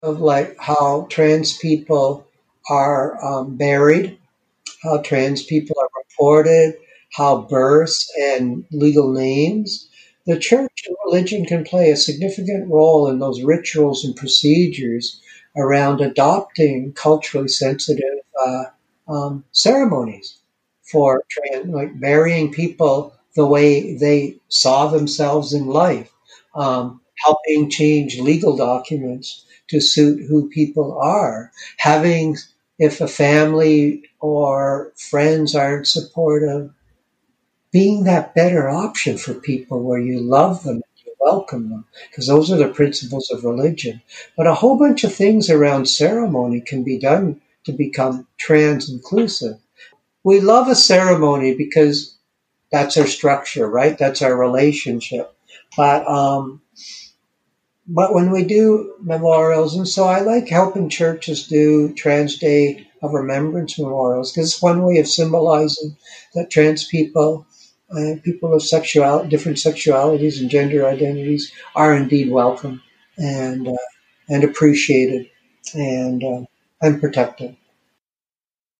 of like how trans people are buried, how trans people are reported, how births and legal names. The church and religion can play a significant role in those rituals and procedures around adopting culturally sensitive ceremonies for like burying people the way they saw themselves in life, helping change legal documents to suit who people are, having if a family or friends aren't supportive, being that better option for people where you love them and you welcome them, because those are the principles of religion. But a whole bunch of things around ceremony can be done to become trans inclusive. We love a ceremony because that's our structure, right? That's our relationship. But but when we do memorials, and so I like helping churches do Trans Day of Remembrance memorials because it's one way of symbolizing that trans people, people of different sexualities and gender identities, are indeed welcome and and appreciated and protected.